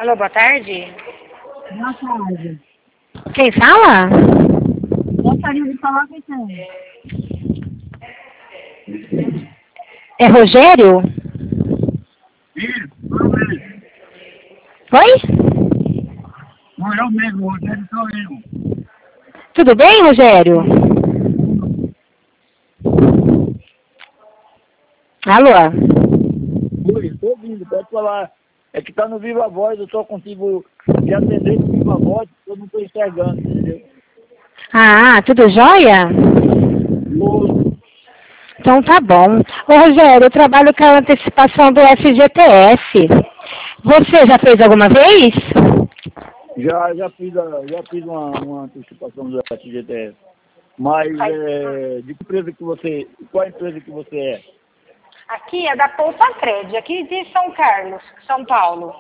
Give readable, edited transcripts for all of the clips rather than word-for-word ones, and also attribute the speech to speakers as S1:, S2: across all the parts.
S1: Alô, boa tarde.
S2: Boa tarde.
S1: Quem fala?
S2: Gostaria de falar com você.
S1: É Rogério?
S3: Isso, eu mesmo.
S1: Oi?
S3: Não, eu mesmo, Rogério sou eu.
S1: Tudo bem, Rogério? Alô?
S3: Oi, estou ouvindo, pode falar. É que tá no Viva Voz, eu só consigo te atender no Viva Voz, porque eu não estou enxergando, entendeu?
S1: Ah, tudo jóia?
S3: Oi.
S1: Então tá bom. Ô, Rogério, eu trabalho com a antecipação do FGTS. Você já fez alguma vez?
S3: Já fiz uma antecipação do FGTS. Mas de que empresa que você. Qual empresa que você é?
S1: Aqui é da Poupa Cred, aqui de São Carlos, São Paulo.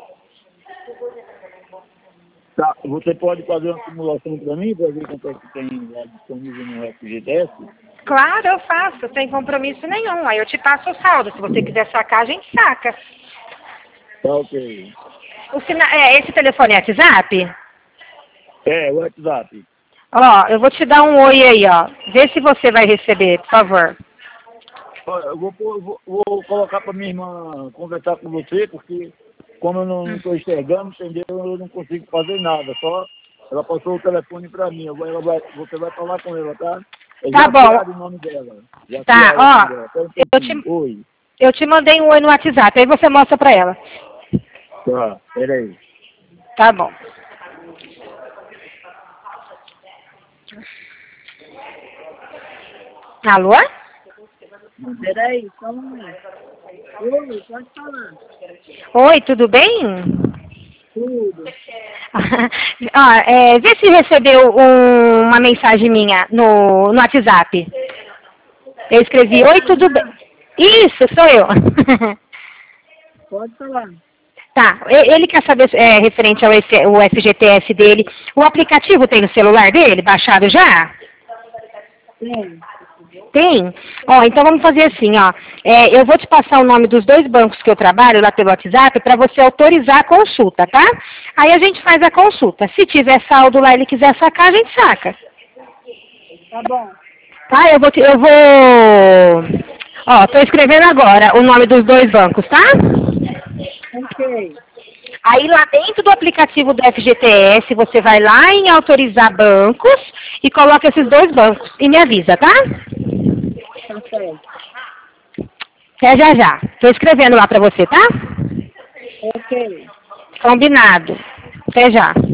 S3: Tá, você pode fazer uma simulação para mim, para ver quanto é que tem lá disponível no FGTS?
S1: Claro, eu faço, sem compromisso nenhum. Aí eu te passo o saldo. Se você quiser sacar, a gente saca.
S3: Tá, ok.
S1: Esse telefone é WhatsApp?
S3: É, o WhatsApp.
S1: Ó, eu vou te dar um oi aí, ó. Vê se você vai receber, por favor.
S3: Olha, eu vou colocar para minha irmã conversar com você, porque como eu não estou enxergando, entendeu? Eu não consigo fazer nada. Só ela passou o telefone para mim. Você vai falar com ela, tá?
S1: Tá bom.
S3: O nome dela. Já
S1: Tá,
S3: criaram o nome
S1: ó,
S3: dela. Tá, Oi.
S1: eu te mandei um oi no WhatsApp, aí você mostra pra ela.
S3: Tá, peraí.
S1: Tá bom. Alô?
S2: Peraí, só um momento. Oi, pode falar.
S1: Oi, tudo bem?
S2: Tudo.
S1: Ó, vê se recebeu uma mensagem minha no WhatsApp. Eu escrevi, oi, tudo bem? Isso, sou eu.
S2: Pode falar.
S1: Tá, ele quer saber referente ao o FGTS dele. O aplicativo tem no celular dele, baixado já?
S2: Tem.
S1: Tem? Ó, então vamos fazer assim, ó. Eu vou te passar o nome dos dois bancos que eu trabalho lá pelo WhatsApp para você autorizar a consulta, tá? Aí a gente faz a consulta. Se tiver saldo lá e ele quiser sacar, a gente saca.
S2: Tá bom.
S1: Tá? Ó, tô escrevendo agora o nome dos dois bancos, tá?
S2: Ok.
S1: Aí lá dentro do aplicativo do FGTS, você vai lá em autorizar bancos e coloca esses dois bancos e me avisa, tá?
S2: Tá certo.
S1: Até já já. Tô escrevendo lá pra você, tá?
S2: Ok.
S1: Combinado. Até já.